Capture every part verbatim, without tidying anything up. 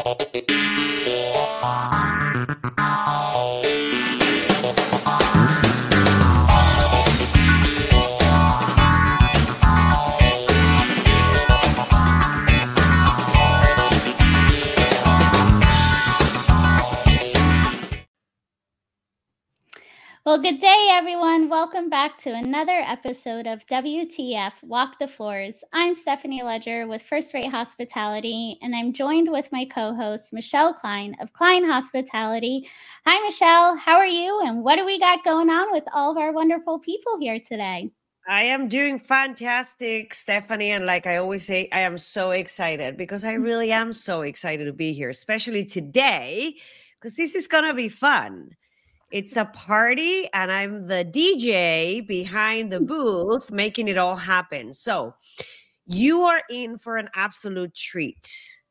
Well, good day, everyone. Welcome back to another episode of W T F Walk the Floors. I'm Stephanie Ledger with First Rate Hospitality, and I'm joined with my co-host, Michelle Klein of Klein Hospitality. Hi, Michelle. How are you? And what do we got going on with all of our wonderful people here today? I am doing fantastic, Stephanie. And like I always say, I am so excited because I really am so excited to be here, especially today, because this is going to be fun. It's a party and I'm the D J behind the booth making it all happen. So you are in for an absolute treat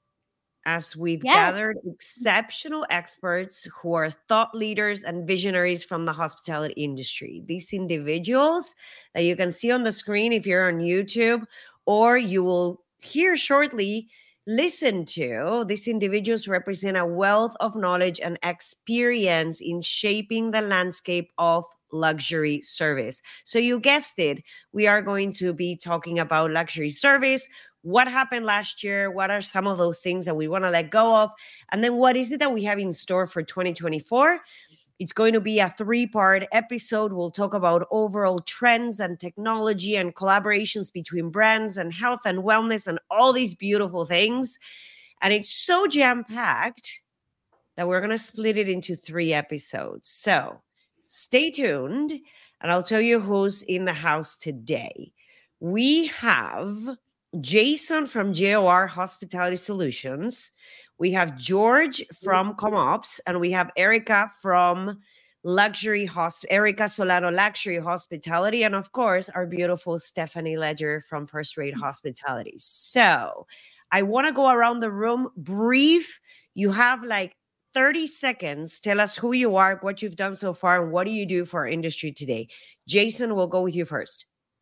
as we've Yes. gathered exceptional experts who are thought leaders and visionaries from the hospitality industry. These individuals that you can see on the screen if you're on YouTube, or you will hear shortly, listen to, these individuals represent a wealth of knowledge and experience in shaping the landscape of luxury service. So you guessed it, we are going to be talking about luxury service. What happened last year? What are some of those things that we want to let go of? And then what is it that we have in store for twenty twenty-four? It's going to be a three-part episode. We'll talk about overall trends and technology and collaborations between brands and health and wellness and all these beautiful things. And it's so jam-packed that we're going to split it into three episodes. So stay tuned, and I'll tell you who's in the house today. We have Jason from J O R Hospitality Solutions. We have George from ComOps, and we have Erica from Luxury Hosp- Erica Solano Luxury Hospitality, and of course, our beautiful Stephanie Ledger from First Rate Hospitality. So I want to go around the room brief. You have like thirty seconds. Tell us who you are, what you've done so far, and what do you do for our industry today. Jason, we'll go with you first.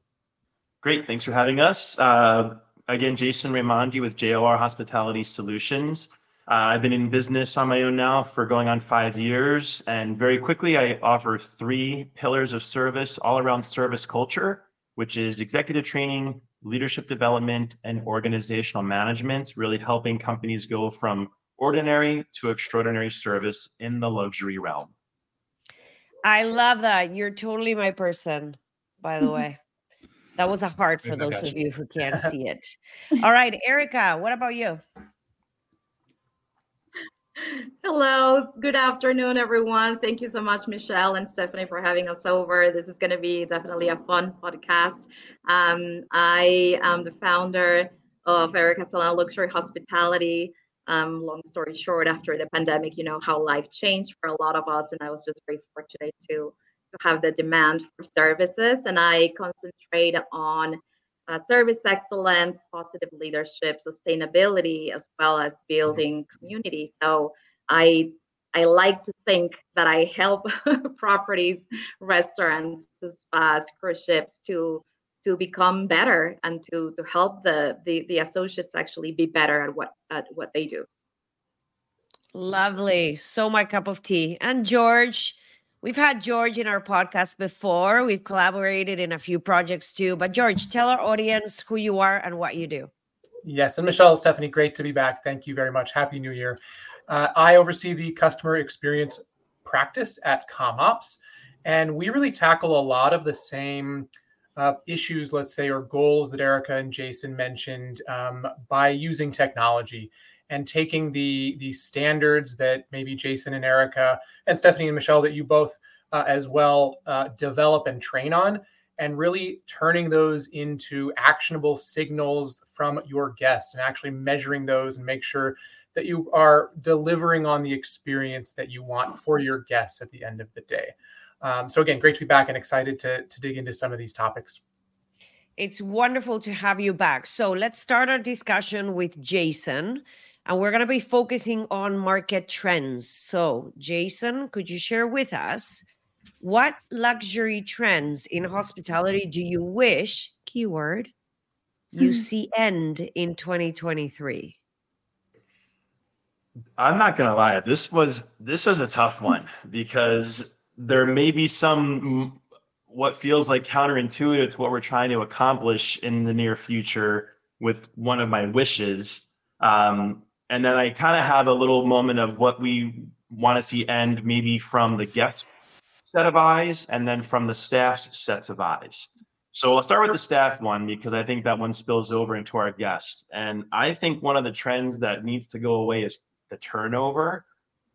Great. Thanks for having us. Uh, again, Jason Raimondi with J O R Hospitality Solutions. Uh, I've been in business on my own now for going on five years. And very quickly, I offer three pillars of service all around service culture, which is executive training, leadership development, and organizational management, really helping companies go from ordinary to extraordinary service in the luxury realm. I love that. You're totally my person, by the way. That was a heart for those of you who can't see it. All right, Erica, what about you? Hello, good afternoon, everyone. Thank you so much, Michelle and Stephanie, for having us over. This is going to be definitely a fun podcast. Um, I am the founder of Erica Solano Luxury Hospitality. Um, long story short, after the pandemic, you know how life changed for a lot of us, and I was just very fortunate to, to have the demand for services, and I concentrate on uh, service excellence, positive leadership, sustainability, as well as building community. So I I like to think that I help properties, restaurants, spas, cruise ships to to become better and to to help the the, the associates actually be better at what at what they do. Lovely. So my cup of tea. And George, we've had George in our podcast before. We've collaborated in a few projects too. But George, tell our audience who you are and what you do. Yes, and Michelle, Stephanie, great to be back. Thank you very much. Happy New Year. Uh, I oversee the customer experience practice at ComOps, and we really tackle a lot of the same uh, issues, let's say, or goals that Erica and Jason mentioned um, by using technology and taking the, the standards that maybe Jason and Erica and Stephanie and Michelle that you both uh, as well uh, develop and train on, and really turning those into actionable signals from your guests and actually measuring those and make sure that you are delivering on the experience that you want for your guests at the end of the day. Um, so again, great to be back and excited to, to dig into some of these topics. It's wonderful to have you back. So let's start our discussion with Jason, and we're going to be focusing on market trends. So Jason, could you share with us what luxury trends in hospitality do you wish, keyword, you see end in twenty twenty-three? I'm not gonna lie. This was this was a tough one because there may be some what feels like counterintuitive to what we're trying to accomplish in the near future with one of my wishes. Um, and then I kind of have a little moment of what we want to see end maybe from the guest set of eyes and then from the staff's sets of eyes. So I'll start with the staff one because I think that one spills over into our guests. And I think one of the trends that needs to go away is the turnover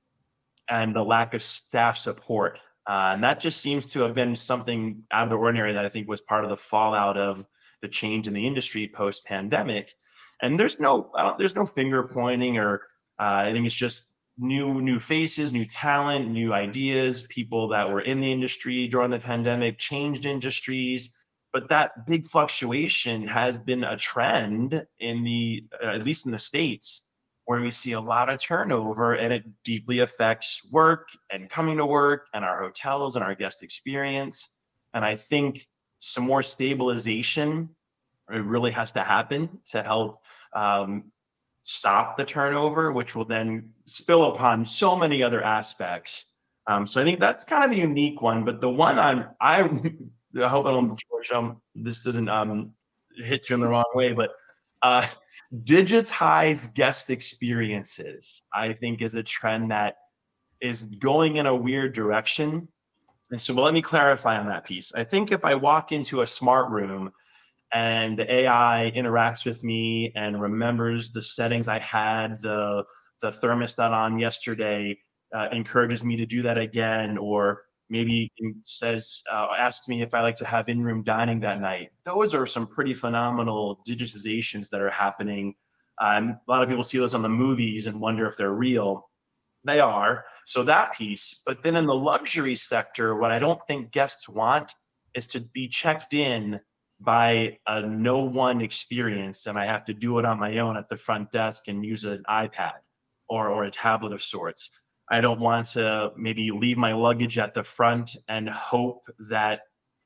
and the lack of staff support. Uh, and that just seems to have been something out of the ordinary that I think was part of the fallout of the change in the industry post pandemic. And there's no, I don't, there's no finger pointing, or uh, I think it's just new, new faces, new talent, new ideas, people that were in the industry during the pandemic, changed industries. But that big fluctuation has been a trend in the, uh, at least in the States, where we see a lot of turnover, and it deeply affects work and coming to work and our hotels and our guest experience. And I think some more stabilization it really has to happen to help um, stop the turnover, which will then spill upon so many other aspects. Um, so I think that's kind of a unique one. But the one I'm, I, I hope I don't, George, um, this doesn't um, hit you in the wrong way, but uh, digitize guest experiences, I think, is a trend that is going in a weird direction. And so, well, let me clarify on that piece. I think if I walk into a smart room and the A I interacts with me and remembers the settings I had, the, the thermostat on yesterday, uh, encourages me to do that again, or maybe says, uh, asks me if I like to have in-room dining that night. Those are some pretty phenomenal digitizations that are happening. Um, a lot of people see those on the movies and wonder if they're real. They are. So that piece. But then in the luxury sector, what I don't think guests want is to be checked in by a no one experience, and I have to do it on my own at the front desk and use an iPad or, or a tablet of sorts. I don't want to maybe leave my luggage at the front and hope that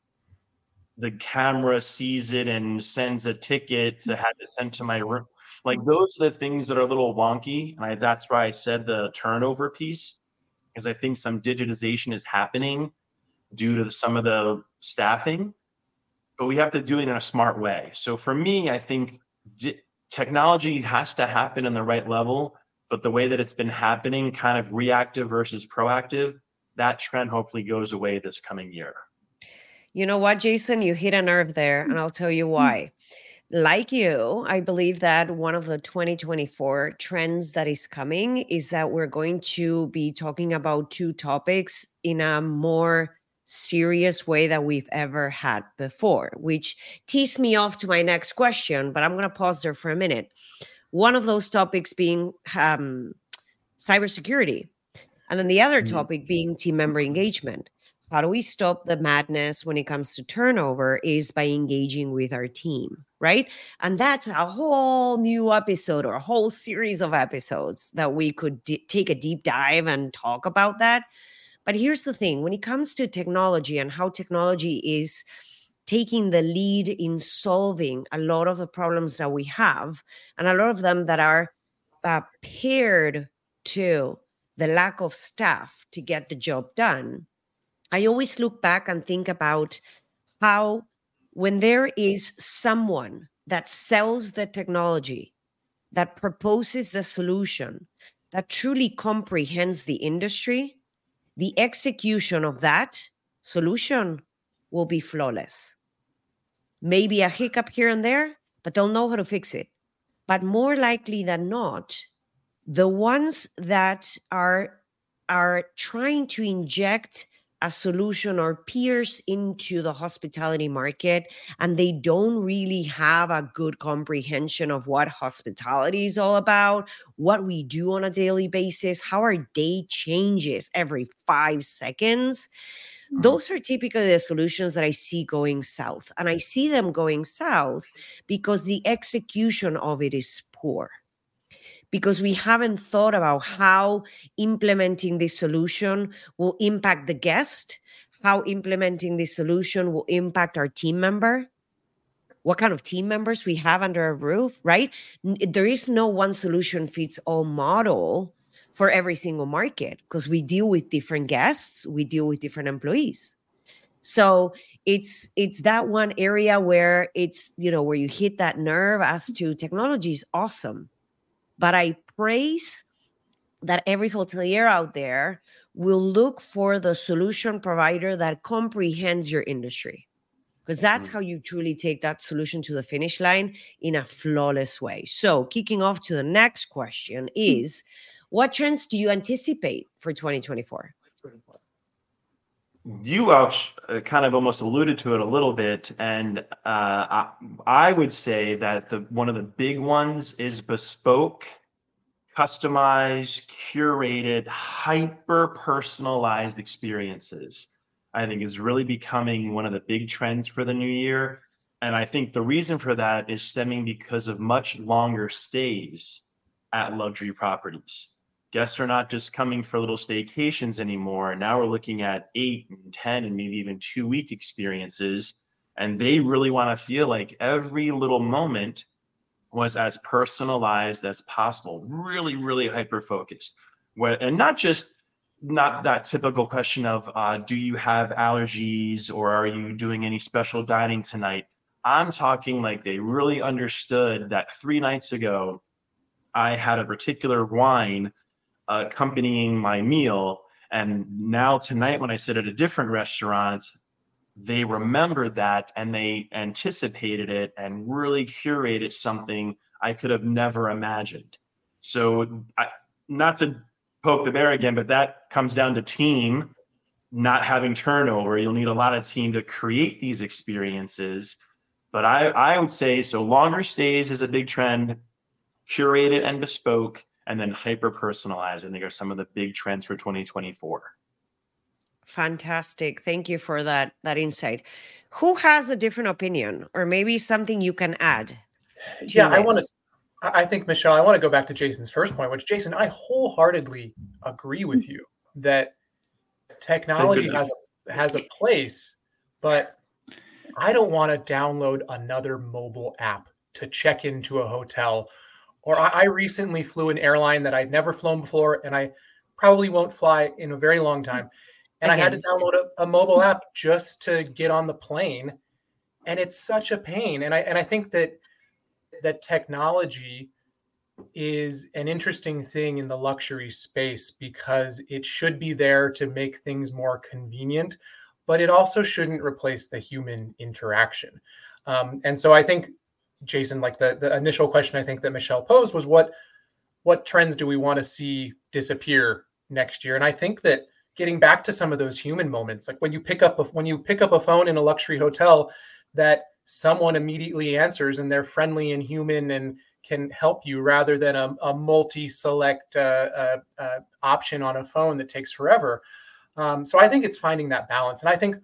the camera sees it and sends a ticket to have it sent to my room. Like, those are the things that are a little wonky. And I, that's why I said the turnover piece, because I think some digitization is happening due to some of the staffing, but we have to do it in a smart way. So for me, I think di- technology has to happen in the right level, but the way that it's been happening, kind of reactive versus proactive, that trend hopefully goes away this coming year. You know what, Jason, you hit a nerve there, and I'll tell you why. Like you, I believe that one of the twenty twenty-four trends that is coming is that we're going to be talking about two topics in a more serious way that we've ever had before, which tees me off to my next question, but I'm going to pause there for a minute. One of those topics being um, cybersecurity, and then the other Mm. topic being team member engagement. How do we stop the madness when it comes to turnover is by engaging with our team, right? And that's a whole new episode or a whole series of episodes that we could d- take a deep dive and talk about that. But here's the thing, when it comes to technology and how technology is taking the lead in solving a lot of the problems that we have, and a lot of them that are uh, paired to the lack of staff to get the job done, I always look back and think about how when there is someone that sells the technology, that proposes the solution, that truly comprehends the industry, the execution of that solution will be flawless. Maybe a hiccup here and there, but they'll know how to fix it. But more likely than not, the ones that are, are trying to inject a solution or pierce into the hospitality market, and they don't really have a good comprehension of what hospitality is all about, what we do on a daily basis, how our day changes every five seconds. Those are typically the solutions that I see going south. And I see them going south because the execution of it is poor. Because we haven't thought about how implementing this solution will impact the guest, how implementing this solution will impact our team member, what kind of team members we have under a roof, right? There is no one solution fits all model for every single market, because we deal with different guests, we deal with different employees. So it's it's that one area where it's, you know, where you hit that nerve as to technology is awesome. But I praise that every hotelier out there will look for the solution provider that comprehends your industry, because that's how you truly take that solution to the finish line in a flawless way. So kicking off to the next question is, what trends do you anticipate for twenty twenty-four? You uh, kind of almost alluded to it a little bit, and uh, I, I would say that the one of the big ones is bespoke, customized, curated, hyper-personalized experiences. I think is really becoming one of the big trends for the new year. And I think the reason for that is stemming because of much longer stays at luxury properties. Guests are not just coming for little staycations anymore. Now we're looking at eight and ten and maybe even two week experiences. And they really want to feel like every little moment was as personalized as possible, really, really hyper-focused. Where, and not just, not that typical question of, uh, do you have allergies or are you doing any special dining tonight? I'm talking like they really understood that three nights ago, I had a particular wine accompanying my meal. And now tonight, when I sit at a different restaurant, they remembered that and they anticipated it and really curated something I could have never imagined. So I, not to poke the bear again, but that comes down to team not having turnover. You'll need a lot of team to create these experiences. But I, I would say, so longer stays is a big trend, curated and bespoke, and then hyper-personalized. I think are some of the big trends for twenty twenty-four. Fantastic. Thank you for that, that insight. Who has a different opinion or maybe something you can add? Yeah, this? I want to, I think, Michelle, I want to go back to Jason's first point, which, Jason, I wholeheartedly agree with you that technology has a, has a place, but I don't want to download another mobile app to check into a hotel. Or I, I recently flew an airline that I'd never flown before, and I probably won't fly in a very long time. And Again. I had to download a, a mobile app just to get on the plane. And it's such a pain. And I and I think that that technology is an interesting thing in the luxury space because it should be there to make things more convenient, but it also shouldn't replace the human interaction. Um, and so I think, Jason, like the, the initial question I think that Michelle posed was what what trends do we want to see disappear next year? And I think that getting back to some of those human moments, like when you pick up a, when you pick up a phone in a luxury hotel, that someone immediately answers and they're friendly and human and can help you rather than a, a multi-select uh, uh, uh, option on a phone that takes forever. Um, so I think it's finding that balance. And I think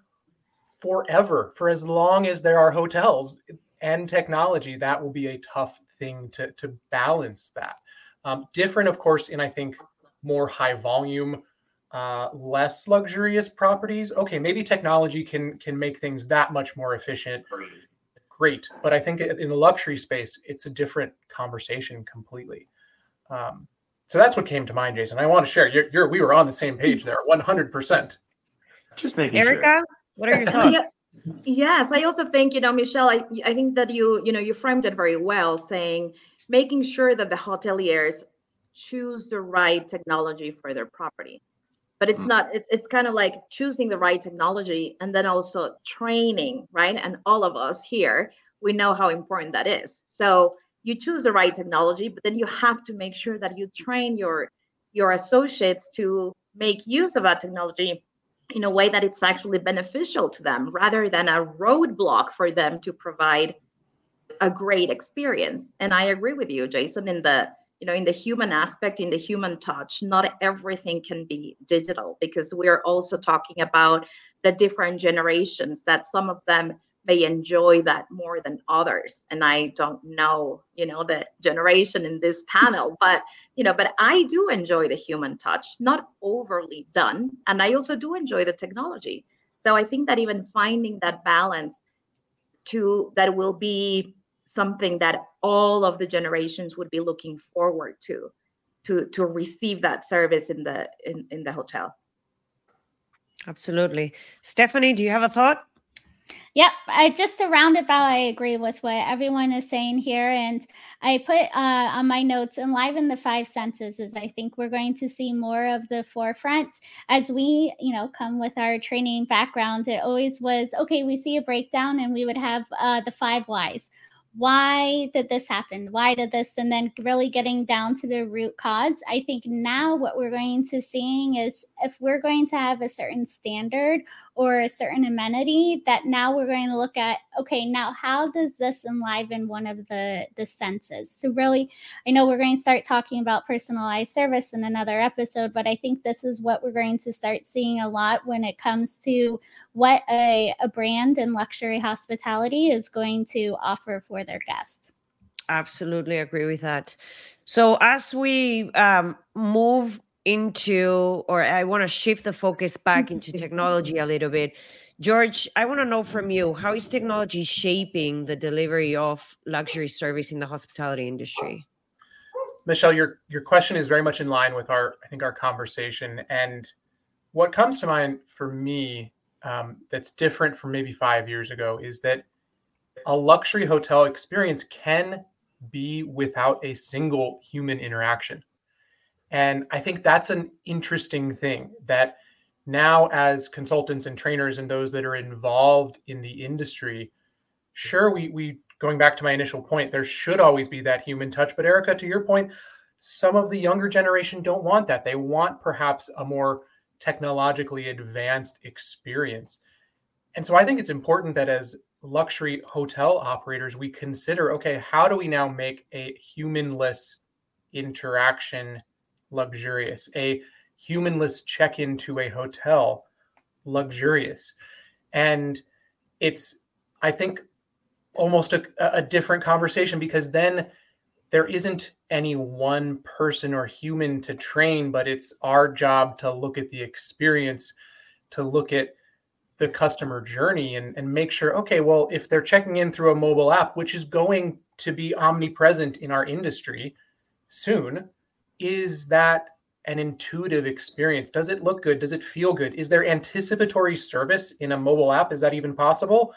forever, for as long as there are hotels and technology, that will be a tough thing to, to balance that. Um, different, of course, in, I think, more high volume, uh, less luxurious properties. Okay, maybe technology can can make things that much more efficient. Great. But I think in the luxury space, it's a different conversation completely. Um, so that's what came to mind, Jason. I want to share. You're, you're we were on the same page there, one hundred percent. Just making Erica, sure. What are your thoughts? Yeah. Yes, I also think, you know, Michelle, I, I think that you, you know, you framed it very well, saying making sure that the hoteliers choose the right technology for their property. But it's not, it's it's kind of like choosing the right technology and then also training, right? And all of us here, we know how important that is. So you choose the right technology, but then you have to make sure that you train your your associates to make use of that technology in a way that it's actually beneficial to them rather than a roadblock for them to provide a great experience. And I agree with you, Jason, in the you know, in the human aspect, in the human touch, not everything can be digital because we're also talking about the different generations that some of them may enjoy that more than others. And I don't know, you know, the generation in this panel, but, you know, but I do enjoy the human touch, not overly done. And I also do enjoy the technology. So I think that even finding that balance to that will be something that all of the generations would be looking forward to. to to receive that service in the in, in the hotel. Absolutely. Stephanie, do you have a thought? Yep, I just a roundabout, I agree with what everyone is saying here. And I put uh, on my notes, enliven the five senses, is I think we're going to see more of the forefront as we, you know, come with our training background. It always was, okay, we see a breakdown and we would have uh, the five whys. Why did this happen? Why did this? And then really getting down to the root cause. I think now what we're going to seeing is if we're going to have a certain standard or a certain amenity, that now we're going to look at, okay, now how does this enliven one of the, the senses? So really, I know we're going to start talking about personalized service in another episode, but I think this is what we're going to start seeing a lot when it comes to what a, a brand in luxury hospitality is going to offer for their guests. Absolutely agree with that. So as we um, move into, or I want to shift the focus back into technology a little bit. George, I want to know from you, how is technology shaping the delivery of luxury service in the hospitality industry? Michelle, your your question is very much in line with our, I think, our conversation. And what comes to mind for me um, that's different from maybe five years ago is that a luxury hotel experience can be without a single human interaction. And I think that's an interesting thing, that now as consultants and trainers and those that are involved in the industry, sure, we, we going back to my initial point, there should always be that human touch. But Erica, to your point, some of the younger generation don't want that. They want perhaps a more technologically advanced experience. And so I think it's important that as luxury hotel operators, we consider, okay, how do we now make a humanless interaction luxurious, a humanless check-in to a hotel luxurious? And it's, I think, almost a, a different conversation, because then there isn't any one person or human to train, but it's our job to look at the experience, to look at the customer journey and, and make sure, okay, well, if they're checking in through a mobile app, which is going to be omnipresent in our industry soon, is that an intuitive experience? Does it look good? Does it feel good? Is there anticipatory service in a mobile app? Is that even possible?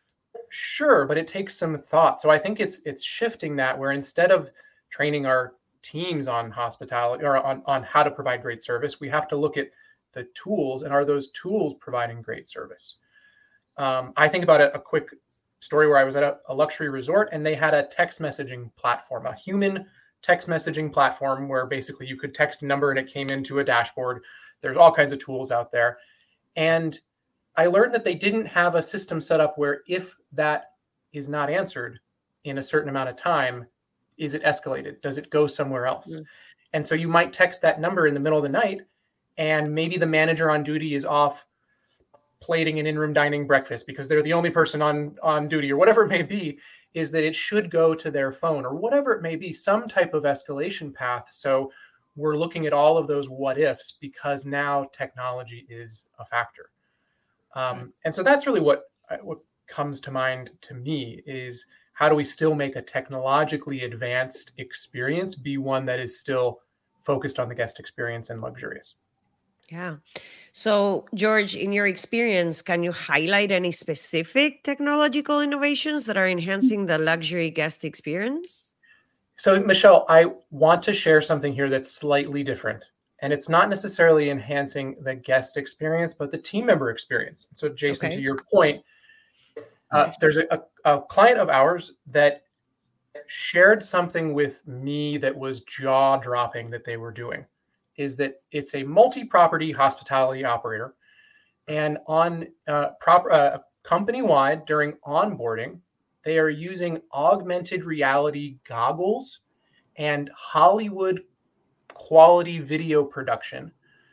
Sure, but it takes some thought. So I think it's it's shifting that, where instead of training our teams on hospitality or on, on how to provide great service, we have to look at the tools, and are those tools providing great service? Um, I think about a, a quick story where I was at a, a luxury resort, and they had a text messaging platform, a human text messaging platform where basically you could text a number and it came into a dashboard. There's all kinds of tools out there. And I learned that they didn't have a system set up where if that is not answered in a certain amount of time, is it escalated? Does it go somewhere else? Mm. And so you might text that number in the middle of the night, and maybe the manager on duty is off plating an in-room dining breakfast because they're the only person on, on duty, or whatever it may be, is that it should go to their phone, or whatever it may be, some type of escalation path. So we're looking at all of those what ifs, because now technology is a factor. Um, and so that's really what, what comes to mind to me, is how do we still make a technologically advanced experience be one that is still focused on the guest experience and luxurious? Yeah. So, George, in your experience, can you highlight any specific technological innovations that are enhancing the luxury guest experience? So, Michelle, I want to share something here that's slightly different. And it's not necessarily enhancing the guest experience, but the team member experience. So, Jason, okay. to your point, uh, there's a, a client of ours that shared something with me that was jaw-dropping that they were doing. Is that it's a multi-property hospitality operator, and on uh, proper uh, company-wide during onboarding, they are using augmented reality goggles and Hollywood quality video production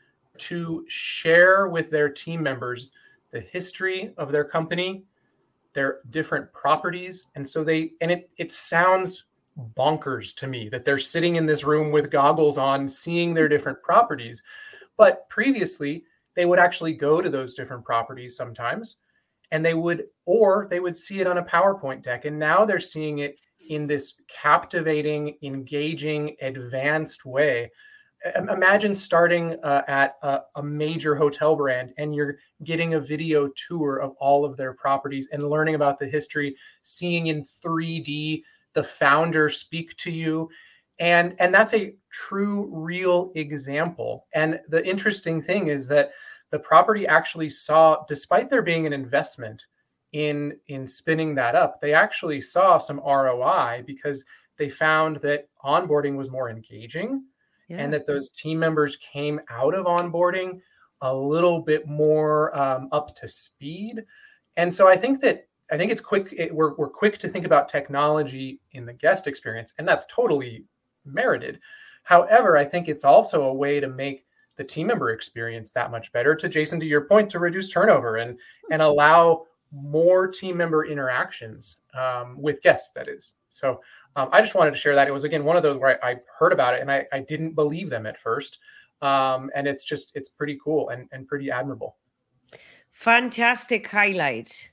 to share with their team members the history of their company, their different properties, and so they and it it sounds bonkers to me that they're sitting in this room with goggles on, seeing their different properties. But previously, they would actually go to those different properties sometimes and they would, or they would see it on a PowerPoint deck. And now they're seeing it in this captivating, engaging, advanced way. Imagine starting uh, at a, a major hotel brand and you're getting a video tour of all of their properties and learning about the history, seeing in three D the founder speak to you. And, and that's a true, real example. And the interesting thing is that the property actually saw, despite there being an investment in, in spinning that up, they actually saw some R O I because they found that onboarding was more engaging. Yeah. And that those team members came out of onboarding a little bit more um, up to speed. And so I think that I think it's quick. It, we're we're quick to think about technology in the guest experience, and that's totally merited. However, I think it's also a way to make the team member experience that much better. To Jason, to your point, to reduce turnover and and allow more team member interactions um, with guests. That is so. Um, I just wanted to share that. It was, again, one of those where I, I heard about it and I, I didn't believe them at first. Um, and it's just, it's pretty cool and, and pretty admirable. Fantastic highlight.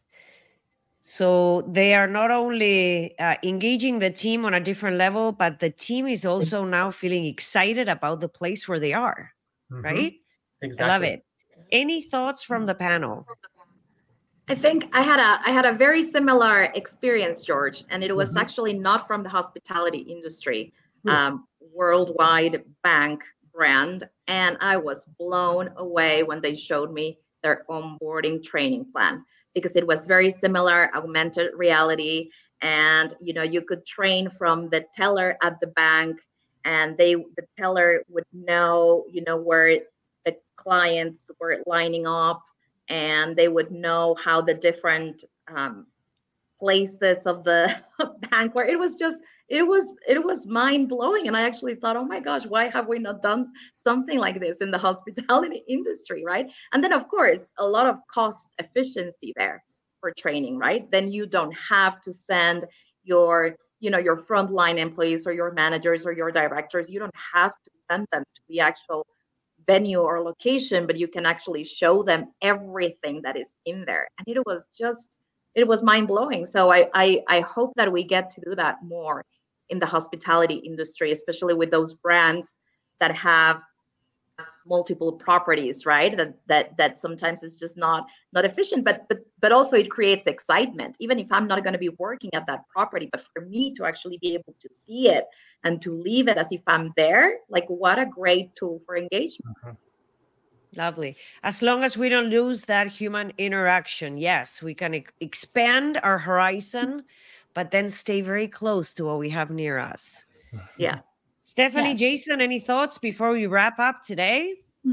So they are not only uh, engaging the team on a different level, but the team is also now feeling excited about the place where they are, mm-hmm. right? Exactly. I love it. Any thoughts from the panel? I think I had a I had a very similar experience, George, and it was mm-hmm. actually not from the hospitality industry, mm-hmm. um, worldwide bank brand, and I was blown away when they showed me their onboarding training plan because it was very similar, augmented reality, and you know you could train from the teller at the bank, and they the teller would know you know where the clients were lining up. And they would know how the different um, places of the bank were. It was just, it was, it was mind blowing. And I actually thought, oh my gosh, why have we not done something like this in the hospitality industry, right? And then of course, a lot of cost efficiency there for training, right? Then you don't have to send your, you know, your frontline employees or your managers or your directors. You don't have to send them to the actual venue or location, but you can actually show them everything that is in there. And it was just, it was mind blowing. So I, I, I hope that we get to do that more in the hospitality industry, especially with those brands that have multiple properties, right? That that that sometimes is just not not efficient, but but but also it creates excitement. Even if I'm not going to be working at that property, but for me to actually be able to see it and to leave it as if I'm there, like what a great tool for engagement. Mm-hmm. Lovely. As long as we don't lose that human interaction, yes, we can e- expand our horizon, but then stay very close to what we have near us. Yes. Stephanie, yes. Jason, any thoughts before we wrap up today?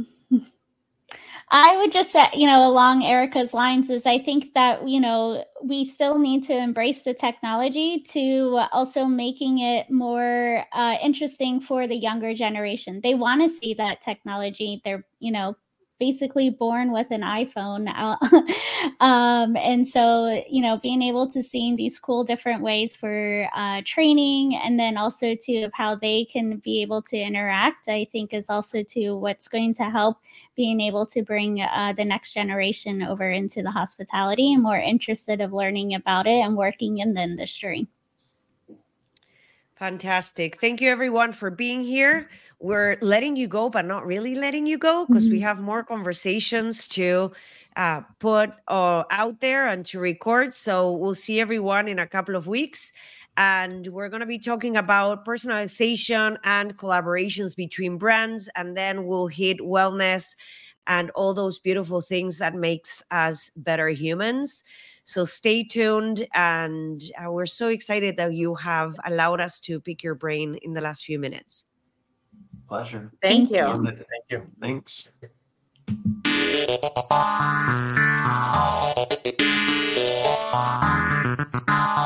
I would just say, you know, along Erica's lines is I think that, you know, we still need to embrace the technology to also making it more uh, interesting for the younger generation. They want to see that technology. They're, you know, basically born with an iPhone. um, and so, you know, being able to see these cool different ways for uh, training and then also too of how they can be able to interact, I think is also too what's going to help being able to bring uh, the next generation over into the hospitality and more interested of learning about it and working in the industry. Fantastic. Thank you, everyone, for being here. We're letting you go, but not really letting you go because mm-hmm. we have more conversations to uh, put uh, out there and to record. So we'll see everyone in a couple of weeks. And we're going to be talking about personalization and collaborations between brands. And then we'll hit wellness and all those beautiful things that makes us better humans. So stay tuned, and uh, we're so excited that you have allowed us to pick your brain in the last few minutes. Pleasure. Thank you. Thank you. Thanks.